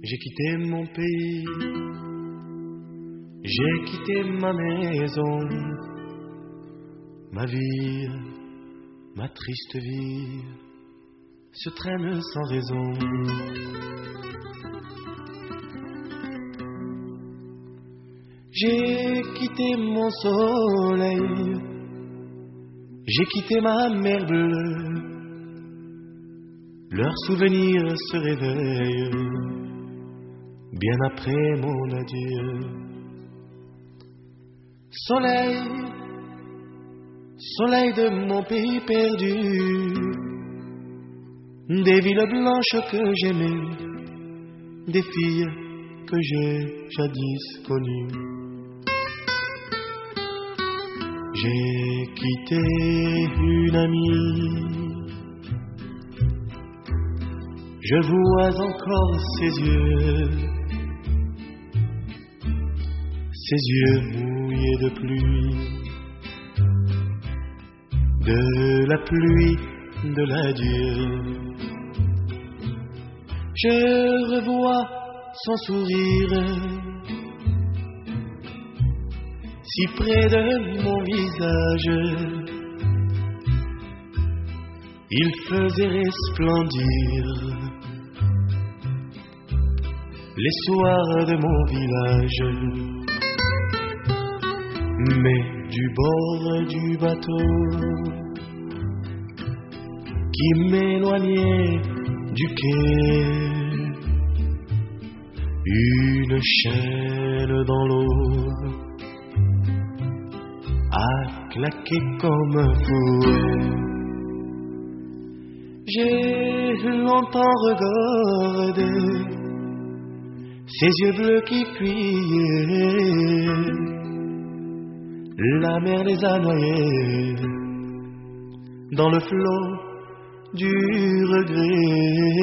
J'ai quitté mon pays, j'ai quitté ma maison, ma vie, ma triste vie se traîne sans raison. J'ai quitté mon soleil, j'ai quitté ma mer bleue, leurs souvenirs se réveillent bien après mon adieu. Soleil, soleil de mon pays perdu, des villes blanches que j'aimais, des filles que j'ai jadis connues. J'ai quitté une amie, je vois encore ses yeux mouillés de pluie, de la pluie de l'adieu. Je revois son sourire si près de mon visage, il faisait resplendir les soirs de mon village. Mais du bord du bateau qui m'éloignait du quai, une chaîne dans l'eau a claqué comme un fouet. J'ai longtemps regardé ses yeux bleus qui criaient, la mer les a noyés dans le flot du regret.